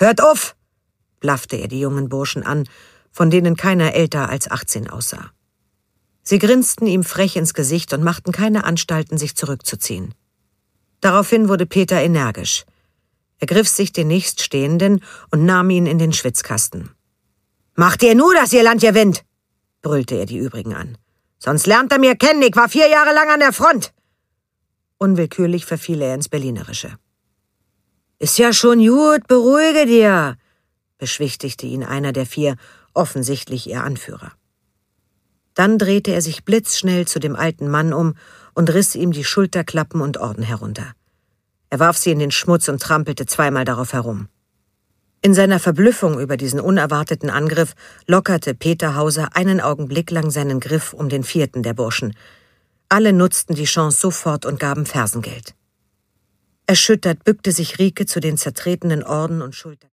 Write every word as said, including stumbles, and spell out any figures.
»Hört auf«, blaffte er die jungen Burschen an, von denen keiner älter als achtzehn aussah. Sie grinsten ihm frech ins Gesicht und machten keine Anstalten, sich zurückzuziehen. Daraufhin wurde Peter energisch. Er griff sich den Nächststehenden und nahm ihn in den Schwitzkasten. »Macht ihr nur, dass ihr Land gewinnt«, brüllte er die übrigen an. »Sonst lernt er mir kennen, ich war vier Jahre lang an der Front.« Unwillkürlich verfiel er ins Berlinerische. »Ist ja schon gut, beruhige dir«, beschwichtigte ihn einer der vier, offensichtlich ihr Anführer. Dann drehte er sich blitzschnell zu dem alten Mann um und riss ihm die Schulterklappen und Orden herunter. Er warf sie in den Schmutz und trampelte zweimal darauf herum. In seiner Verblüffung über diesen unerwarteten Angriff lockerte Peter Hauser einen Augenblick lang seinen Griff um den vierten der Burschen. Alle nutzten die Chance sofort und gaben Fersengeld. Erschüttert bückte sich Rieke zu den zertretenen Orden und Schultern.